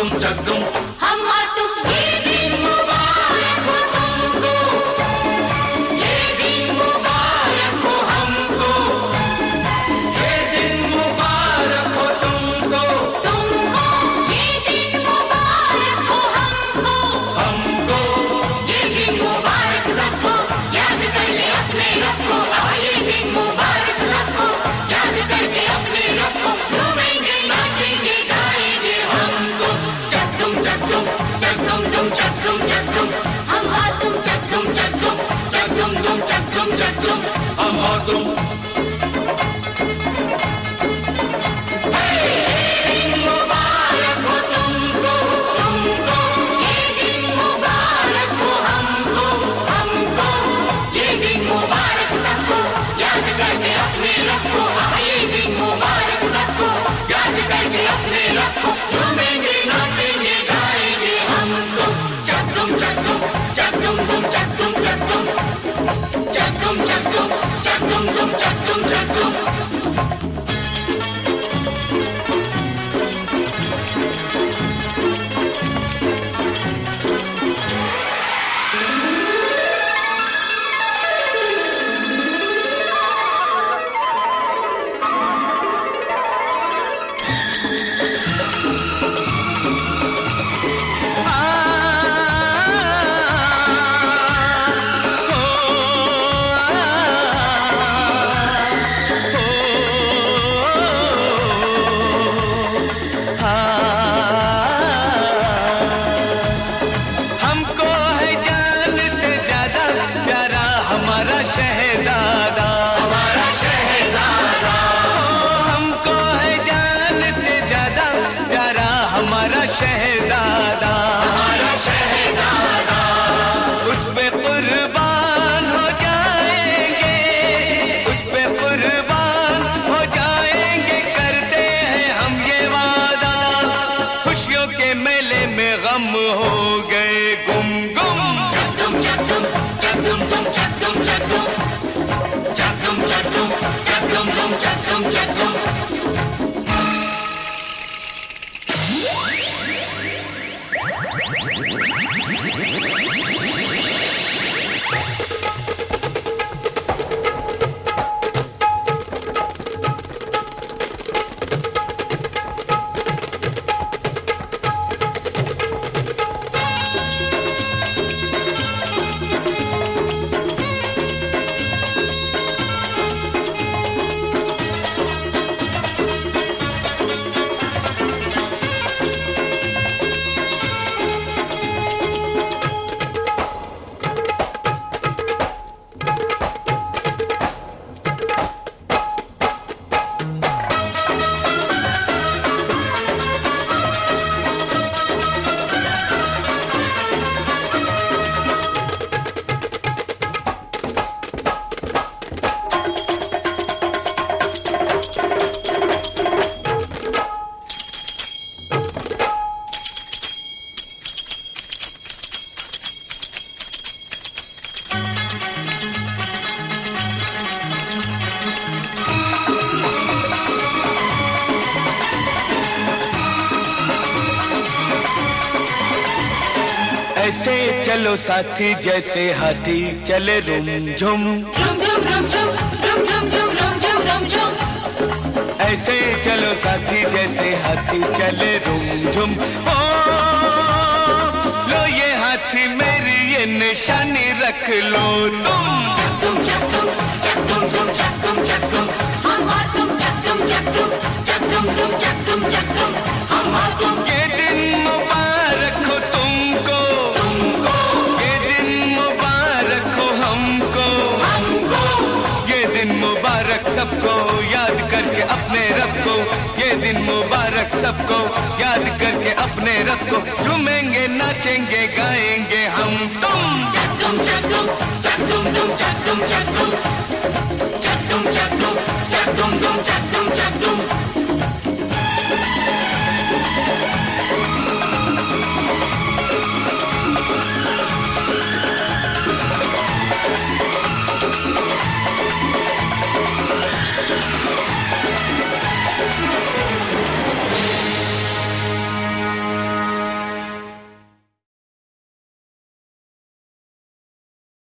हम और तुम ये दिन मुबारक हो तुमको, ये दिन मुबारक हो हमको, ये दिन मुबारक हो तुमको, तुमको ये दिन मुबारक हो हमको, हमको ये दिन मुबारक सबको याद करके अपने रब को, ये दिन मुबारक सबको याद करके अपने रब को, झूमेंगे नाचेंगे गाएंगे हमको, चकदुम चकदुम चकदुम दुम चकदुम चकदुम, हम और तुम चकदुम चकदुम चकदुम दुम चकदुम चकदुम, हम और तुम। मुबारक हो तुमको, तुमको ये दिन मुबारक हो हमको, हमको ये दिन मुबारक सबको याद करके अपने रब को, ये दिन मुबारक सबको याद करके अपने रब को, झूमेंगे नाचेंगे गाएंगे हमको, चकदुम चकदुम चकदुम दुम चकदुम चकदुम, चकदुम चकदुम चकदुम दुम चकदुम चकदुम। हमको है जान से ज्यादा प्यारा हमारा शहजादा, हमारा शहजादा, हमको है जान से ज्यादा प्यारा हमारा शहजादा, हमारा शहजादा, उस पे कुर्बान हो जाएंगे, उस पे कुर्बान हो जाएंगे, करते हैं हम ये वादा, खुशियों के मेले में गम हो गए गुम गुम। चकदुम चकदुम चकदुम दुम चकदुम चकदुम, चकदुम चकदुम चकदुम दुम चकदुम चकदुम। ऐसे चलो साथी जैसे हाथी चले रुम झुम, रुम झुम रुम झुम रुम झुम झुम रुम झुम रुम झुम, ऐसे चलो साथी जैसे हाथी चले रुम झुम। ओ लो ये हाथी मेरी ये निशानी रख लो तुम, चकदुम चकदुम चकदुम दुम चकदुम चकदुम, हम और तुम चकदुम चकदुम चकदुम दुम चकदुम चकदुम, हम और तुम। ये दिन मुबारक हो तुमको, तुमको ये दिन मुबारक हो हमको, हमको ये दिन मुबारक सबको याद करके अपने रब को, ये दिन मुबारक सबको याद करके अपने रब को, झूमेंगे नाचेंगे गाएंगे हम तुम, चकदुम चकदुम चकदुम दुम चकदुम चकदुम, चकदुम चकदुम चकदुम दुम चकदुम